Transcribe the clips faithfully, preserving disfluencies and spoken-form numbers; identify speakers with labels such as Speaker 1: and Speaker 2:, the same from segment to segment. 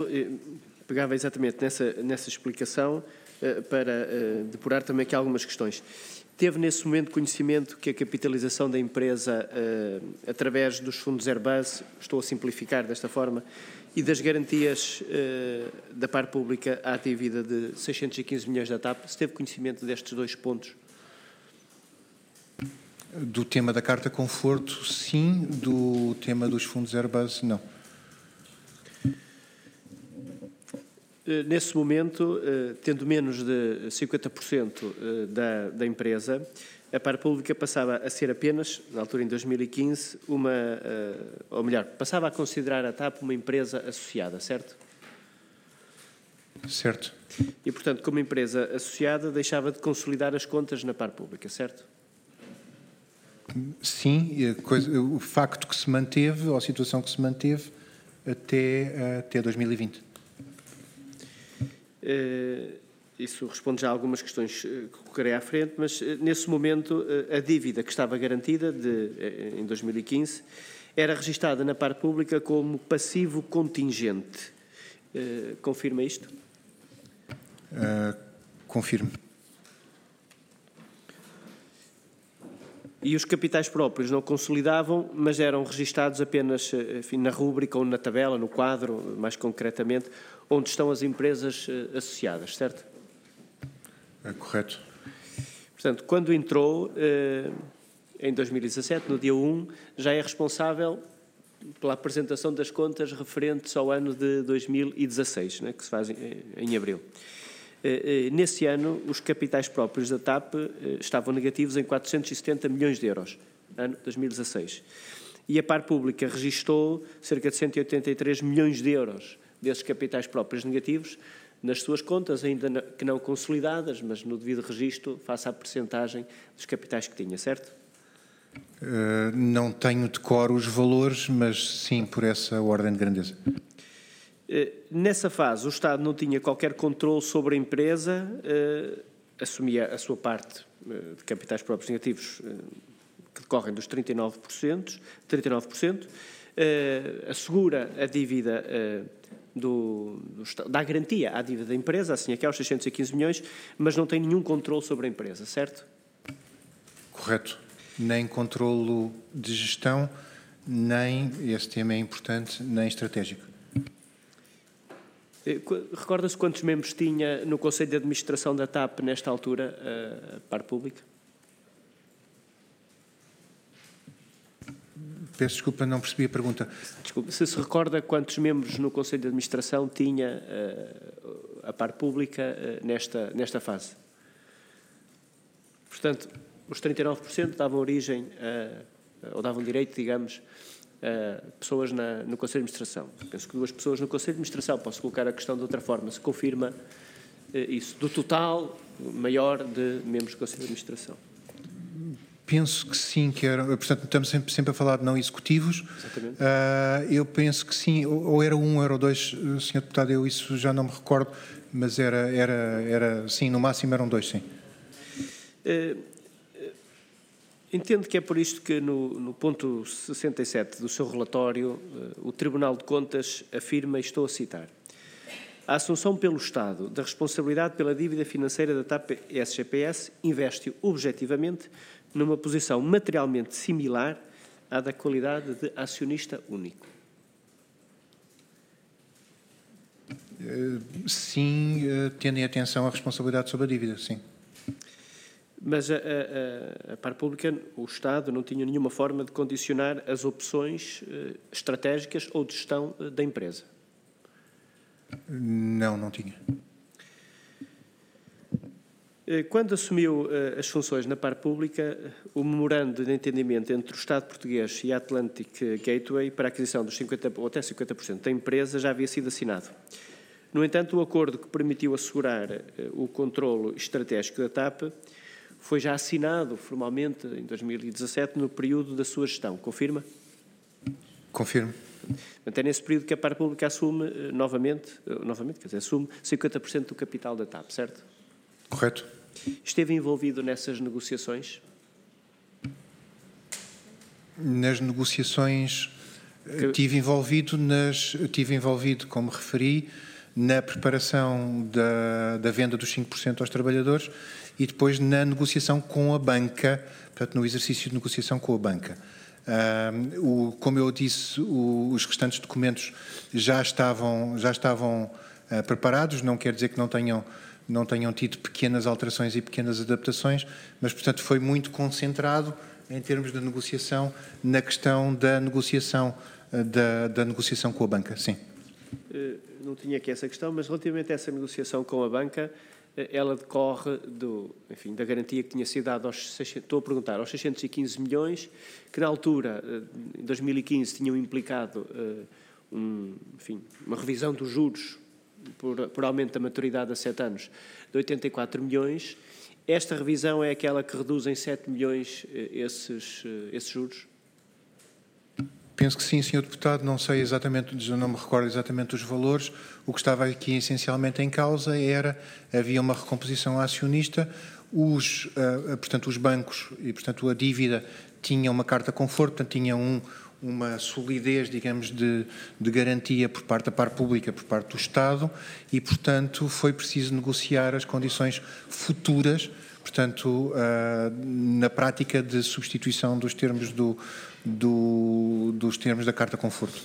Speaker 1: pegava exatamente nessa, nessa explicação para depurar também aqui algumas questões. Teve nesse momento conhecimento que a capitalização da empresa, através dos fundos Airbus, estou a simplificar desta forma, e das garantias da parte pública à dívida de seiscentos e quinze milhões da T A P, se teve conhecimento destes dois pontos?
Speaker 2: Do tema da Carta Conforto, sim. Do tema dos fundos Airbus, não.
Speaker 1: Nesse momento, tendo menos de cinquenta por cento da, da empresa, a parte pública passava a ser apenas, na altura em dois mil e quinze, uma, ou melhor, passava a considerar a T A P uma empresa associada, certo?
Speaker 2: Certo.
Speaker 1: E, portanto, como empresa associada, deixava de consolidar as contas na parte pública, certo?
Speaker 2: Sim, o facto que se manteve, ou a situação que se manteve, até, até dois mil e vinte.
Speaker 1: Uh, isso responde já a algumas questões que colocarei à frente, mas uh, nesse momento uh, a dívida que estava garantida de, uh, em dois mil e quinze era registada na parte pública como passivo contingente. Uh, confirma isto?
Speaker 2: Uh, confirmo.
Speaker 1: E os capitais próprios não consolidavam, mas eram registados apenas, enfim, na rúbrica ou na tabela, no quadro, mais concretamente, onde estão as empresas associadas, certo?
Speaker 2: É correto.
Speaker 1: Portanto, quando entrou, em dois mil e dezassete, no dia um, já é responsável pela apresentação das contas referentes ao ano de dois mil e dezasseis, né, que se faz em abril. Nesse ano, os capitais próprios da T A P estavam negativos em quatrocentos e setenta milhões de euros, ano dois mil e dezasseis. E a parte pública registou cerca de cento e oitenta e três milhões de euros desses capitais próprios negativos nas suas contas, ainda que não consolidadas, mas no devido registro, face à percentagem dos capitais que tinha, certo?
Speaker 2: Uh, não tenho de cor os valores, mas sim por essa ordem de grandeza.
Speaker 1: Nessa fase, o Estado não tinha qualquer controle sobre a empresa, eh, assumia a sua parte eh, de capitais próprios negativos, eh, que decorrem dos trinta e nove por cento, trinta e nove por cento, eh, assegura a dívida eh, do, do, dá garantia à dívida da empresa, assim aqui aos seiscentos e quinze milhões, mas não tem nenhum controle sobre a empresa, certo?
Speaker 2: Correto. Nem controlo de gestão, nem, esse tema é importante, nem estratégico.
Speaker 1: Recorda-se quantos membros tinha no Conselho de Administração da T A P nesta altura, a parte pública?
Speaker 2: Peço desculpa, não percebi a pergunta.
Speaker 1: Desculpa, se se recorda quantos membros no Conselho de Administração tinha uh, a parte pública uh, nesta, nesta fase? Portanto, os trinta e nove por cento davam origem, a, ou davam direito, digamos, a pessoas na, no Conselho de Administração. Penso que duas pessoas no Conselho de Administração. Posso colocar a questão de outra forma. Se confirma uh, isso, do total maior de membros do Conselho de Administração?
Speaker 2: Penso que sim, que era, portanto, estamos sempre, sempre a falar de não executivos.
Speaker 1: Exatamente.
Speaker 2: Uh, eu penso que sim, ou, ou era um, ou era dois, senhor Deputado, eu isso já não me recordo, mas era, era, era sim, no máximo eram dois, sim.
Speaker 1: Uh, entendo que é por isto que no, no ponto sessenta e sete do seu relatório, uh, o Tribunal de Contas afirma, e estou a citar, a assunção pelo Estado da responsabilidade pela dívida financeira da T A P S G P S investe objetivamente numa posição materialmente similar à da qualidade de acionista único.
Speaker 2: Uh, sim, uh, tendo em atenção a responsabilidade sobre a dívida, sim.
Speaker 1: Mas a, a, a parte pública, o Estado, não tinha nenhuma forma de condicionar as opções uh, estratégicas ou de gestão uh, da empresa?
Speaker 2: Não, não tinha.
Speaker 1: Quando assumiu uh, as funções na parte pública, o memorando de entendimento entre o Estado português e a Atlantic Gateway para a aquisição dos cinquenta ou até cinquenta por cento da empresa já havia sido assinado. No entanto, o acordo que permitiu assegurar uh, o controlo estratégico da T A P foi já assinado formalmente em dois mil e dezassete, no período da sua gestão. Confirma?
Speaker 2: Confirmo.
Speaker 1: É nesse período que a parte pública assume uh, novamente, uh, novamente, quer dizer, assume cinquenta por cento do capital da T A P, certo?
Speaker 2: Correto.
Speaker 1: Esteve envolvido nessas negociações?
Speaker 2: Nas negociações,
Speaker 1: Que...
Speaker 2: Estive envolvido, nas, estive envolvido, como referi, na preparação da, da venda dos cinco por cento aos trabalhadores e depois na negociação com a banca, portanto, no exercício de negociação com a banca. Uh, o, como eu disse, o, os restantes documentos já estavam, já estavam uh, preparados, não quer dizer que não tenham, não tenham tido pequenas alterações e pequenas adaptações, mas, portanto, foi muito concentrado em termos de negociação na questão da negociação, uh, da, da negociação com a banca, sim.
Speaker 1: Uh, não tinha aqui essa questão, mas relativamente a essa negociação com a banca, ela decorre do, enfim, da garantia que tinha sido dada aos, seiscentos, estou a perguntar, aos seiscentos e quinze milhões, que na altura, em dois mil e quinze, tinham implicado um, enfim, uma revisão dos juros por, por aumento da maturidade a sete anos de oitenta e quatro milhões. Esta revisão é aquela que reduz em sete milhões esses, esses juros?
Speaker 2: Penso que sim, senhor Deputado, não sei exatamente, não me recordo exatamente os valores. O que estava aqui essencialmente em causa era, havia uma recomposição acionista, os, uh, portanto, os bancos e, portanto, a dívida tinha uma carta conforto, portanto, tinha um, uma solidez, digamos, de, de garantia por parte da parte pública, por parte do Estado e, portanto, foi preciso negociar as condições futuras, portanto, uh, na prática de substituição dos termos do Do, dos termos da Carta Conforto.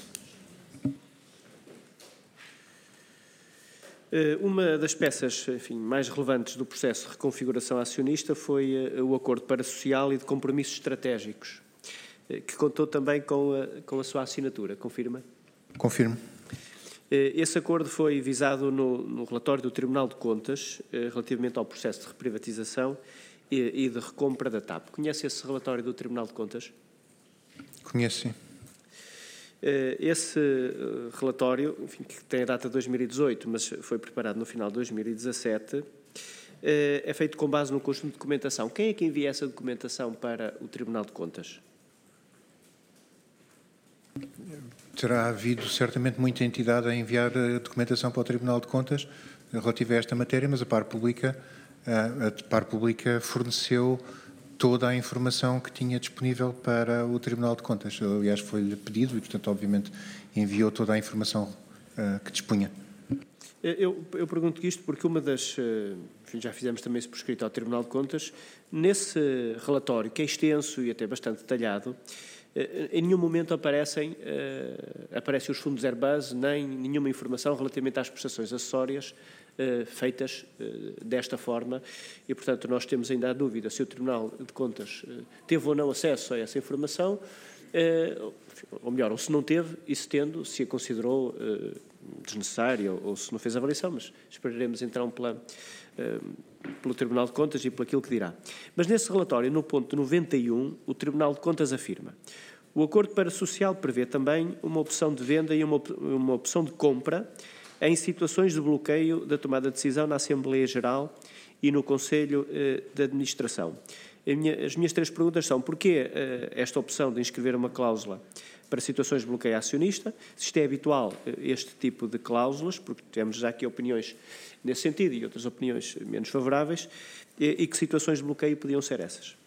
Speaker 1: Uma das peças, enfim, mais relevantes do processo de reconfiguração acionista foi o Acordo Parasocial e de Compromissos Estratégicos, que contou também com a, com a sua assinatura. Confirma?
Speaker 2: Confirmo.
Speaker 1: Esse acordo foi visado no, no relatório do Tribunal de Contas relativamente ao processo de reprivatização e, e de recompra da T A P. Conhece esse relatório do Tribunal de Contas?
Speaker 2: Conheço, sim.
Speaker 1: Esse relatório, enfim, que tem a data de dois mil e dezoito, mas foi preparado no final de dois mil e dezassete, é feito com base num conjunto de documentação. Quem é que envia essa documentação para o Tribunal de Contas?
Speaker 2: Terá havido certamente muita entidade a enviar a documentação para o Tribunal de Contas relativa a esta matéria, mas a par pública, a par pública forneceu toda a informação que tinha disponível para o Tribunal de Contas. Aliás, foi-lhe pedido e, portanto, obviamente, enviou toda a informação uh, que dispunha.
Speaker 1: Eu, eu pergunto isto porque uma das... Enfim, já fizemos também isso por escrito ao Tribunal de Contas. Nesse relatório, que é extenso e até bastante detalhado, em nenhum momento aparecem, uh, aparecem os fundos Airbus, nem nenhuma informação relativamente às prestações acessórias Uh, feitas uh, desta forma e, portanto, nós temos ainda a dúvida se o Tribunal de Contas uh, teve ou não acesso a essa informação, uh, ou melhor, ou se não teve, e se tendo, se a considerou uh, desnecessária ou, ou se não fez avaliação, mas esperaremos então pela, uh, pelo Tribunal de Contas e por aquilo que dirá. Mas nesse relatório, no ponto noventa e um, o Tribunal de Contas afirma: o Acordo Parasocial prevê também uma opção de venda e uma, op uma opção de compra em situações de bloqueio da tomada de decisão na Assembleia Geral e no Conselho eh, de Administração. Minha, as minhas três perguntas são: porquê eh, esta opção de inscrever uma cláusula para situações de bloqueio acionista? Se isto é habitual, eh, este tipo de cláusulas, porque temos já aqui opiniões nesse sentido e outras opiniões menos favoráveis, e, e que situações de bloqueio podiam ser essas?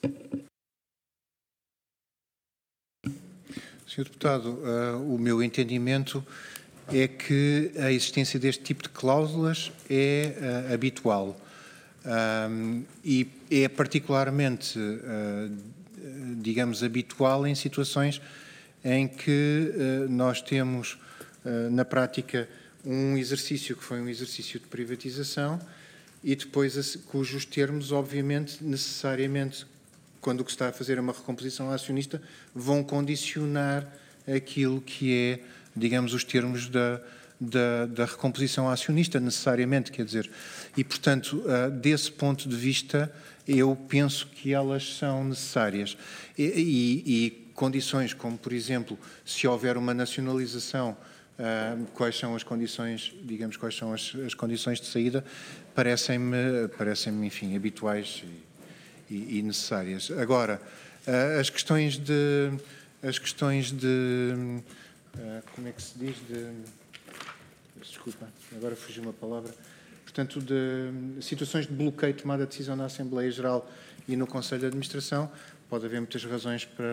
Speaker 2: senhor Deputado, uh, o meu entendimento é que a existência deste tipo de cláusulas é uh, habitual um, e é particularmente, uh, digamos, habitual em situações em que uh, nós temos, uh, na prática, um exercício que foi um exercício de privatização e depois cujos termos, obviamente, necessariamente, quando o que está a fazer é uma recomposição acionista, vão condicionar aquilo que é, digamos, os termos da, da, da recomposição acionista, necessariamente, quer dizer. E, portanto, uh, desse ponto de vista, eu penso que elas são necessárias. E, e, e condições como, por exemplo, se houver uma nacionalização, uh, quais são as condições, digamos, quais são as, as condições de saída, parecem-me, parecem-me, enfim, habituais e, e, e necessárias. Agora, uh, as questões de... As questões de... Uh, como é que se diz? De, desculpa, agora fugiu uma palavra. Portanto, de situações de bloqueio de tomada de decisão na Assembleia Geral e no Conselho de Administração, pode haver muitas razões para,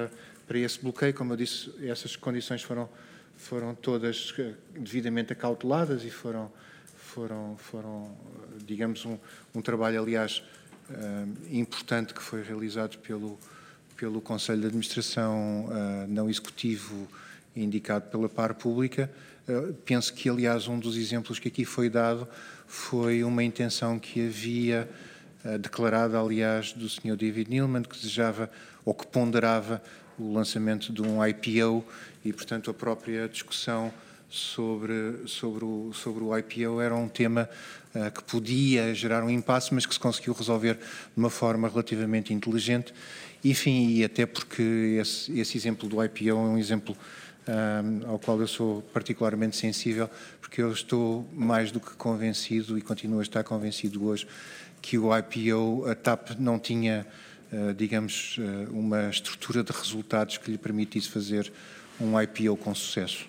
Speaker 2: para esse bloqueio. Como eu disse, essas condições foram, foram todas devidamente acauteladas e foram, foram, foram digamos, um, um trabalho, aliás, importante que foi realizado pelo, pelo Conselho de Administração não executivo indicado pela Par Pública. Penso que, aliás, um dos exemplos que aqui foi dado foi uma intenção que havia declarada, aliás, do senhor David Neeleman, que desejava ou que ponderava o lançamento de um I P O e, portanto, a própria discussão sobre, sobre, o, sobre o I P O era um tema uh, que podia gerar um impasse, mas que se conseguiu resolver de uma forma relativamente inteligente. Enfim, e até porque esse, esse exemplo do I P O é um exemplo um, ao qual eu sou particularmente sensível, porque eu estou mais do que convencido e continuo a estar convencido hoje que o I P O, a TAP não tinha, uh, digamos, uh, uma estrutura de resultados que lhe permitisse fazer um I P O com sucesso.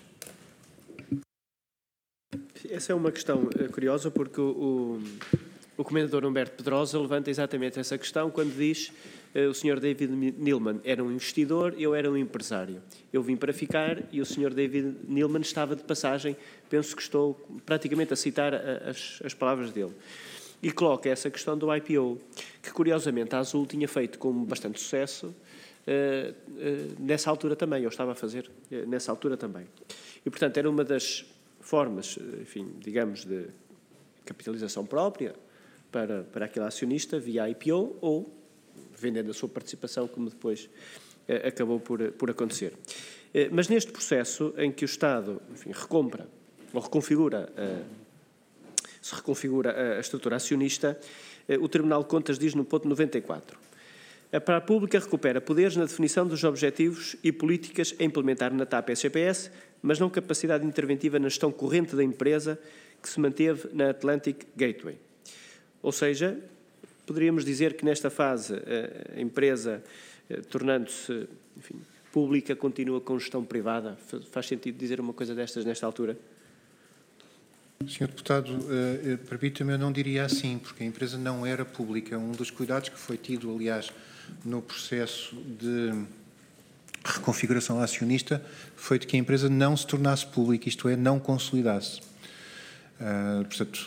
Speaker 1: Essa é uma questão uh, curiosa, porque o, o, o comentador Humberto Pedrosa levanta exatamente essa questão quando diz uh, o senhor David Neeleman era um investidor, eu era um empresário. Eu vim para ficar e o senhor David Neeleman estava de passagem. Penso que estou praticamente a citar a, as, as palavras dele. E coloca essa questão do I P O, que curiosamente a Azul tinha feito com bastante sucesso uh, uh, nessa altura também, eu estava a fazer uh, nessa altura também. E, portanto, era uma das formas, enfim, digamos, de capitalização própria para, para aquele acionista via I P O ou vendendo a sua participação, como depois uh, acabou por, por acontecer. Uh, mas neste processo em que o Estado, enfim, recompra ou reconfigura uh, se reconfigura a estrutura acionista, o Tribunal de Contas diz no ponto noventa e quatro. A Par Pública recupera poderes na definição dos objetivos e políticas a implementar na TAP S G P S, mas não capacidade interventiva na gestão corrente da empresa que se manteve na Atlantic Gateway. Ou seja, poderíamos dizer que nesta fase a empresa, tornando-se, enfim, pública, continua com gestão privada. Faz sentido dizer uma coisa destas nesta altura?
Speaker 2: senhor Deputado, uh, permita-me, eu não diria assim, porque a empresa não era pública. Um dos cuidados que foi tido, aliás, no processo de reconfiguração acionista foi de que a empresa não se tornasse pública, isto é, não consolidasse. Uh, portanto,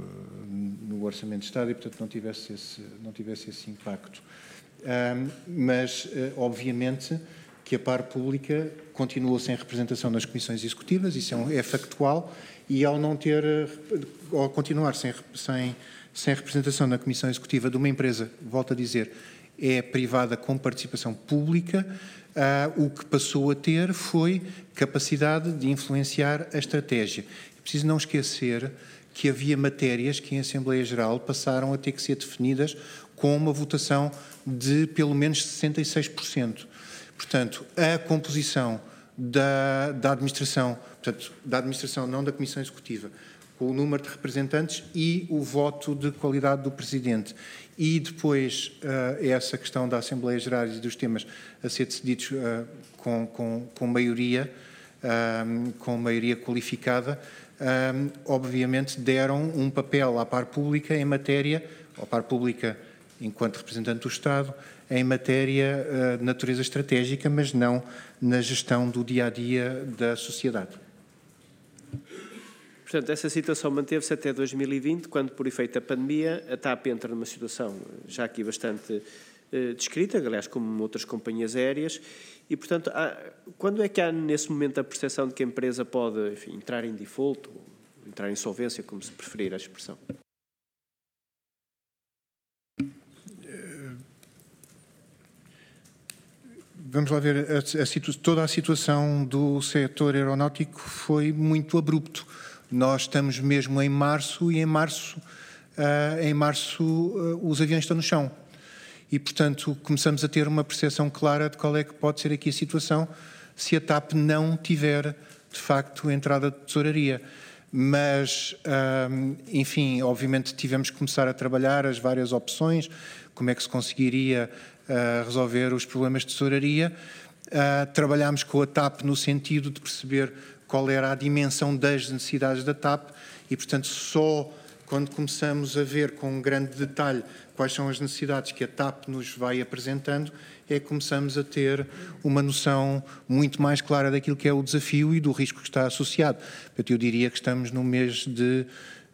Speaker 2: no Orçamento de Estado e, portanto, não tivesse esse, não tivesse esse impacto. Uh, mas, uh, obviamente, que a Par Pública continua sem representação nas comissões executivas, isso é, um, é factual, e ao não ter, ao continuar sem, sem, sem representação na comissão executiva de uma empresa, volto a dizer, é privada com participação pública, uh, o que passou a ter foi capacidade de influenciar a estratégia. É preciso não esquecer que havia matérias que em Assembleia Geral passaram a ter que ser definidas com uma votação de pelo menos sessenta e seis por cento. Portanto, a composição da, da administração, portanto, da administração, não da Comissão Executiva, com o número de representantes e o voto de qualidade do Presidente. E depois uh, essa questão da Assembleia Geral e dos temas a ser decididos uh, com, com, com maioria, uh, com maioria qualificada, uh, obviamente deram um papel à Par Pública em matéria, à Par Pública enquanto representante do Estado, em matéria uh, de natureza estratégica, mas não na gestão do dia-a-dia da sociedade.
Speaker 1: Portanto, essa situação manteve-se até dois mil e vinte, quando, por efeito da pandemia, a TAP entra numa situação já aqui bastante uh, descrita, aliás, como outras companhias aéreas, e, portanto, há, quando é que há, nesse momento, a percepção de que a empresa pode, enfim, entrar em default, ou entrar em insolvência, como se preferir a expressão?
Speaker 2: Vamos lá ver, a, a, toda a situação do setor aeronáutico foi muito abrupto. Nós estamos mesmo em março e em março, uh, em março uh, os aviões estão no chão. E, portanto, começamos a ter uma percepção clara de qual é que pode ser aqui a situação se a TAP não tiver, de facto, entrada de tesouraria. Mas, uh, enfim, obviamente tivemos que começar a trabalhar as várias opções, como é que se conseguiria Uh, resolver os problemas de tesouraria. Uh, trabalhámos com a TAP no sentido de perceber qual era a dimensão das necessidades da TAP e, portanto, só quando começamos a ver com um grande detalhe quais são as necessidades que a TAP nos vai apresentando, é que começamos a ter uma noção muito mais clara daquilo que é o desafio e do risco que está associado. Eu diria que estamos no mês de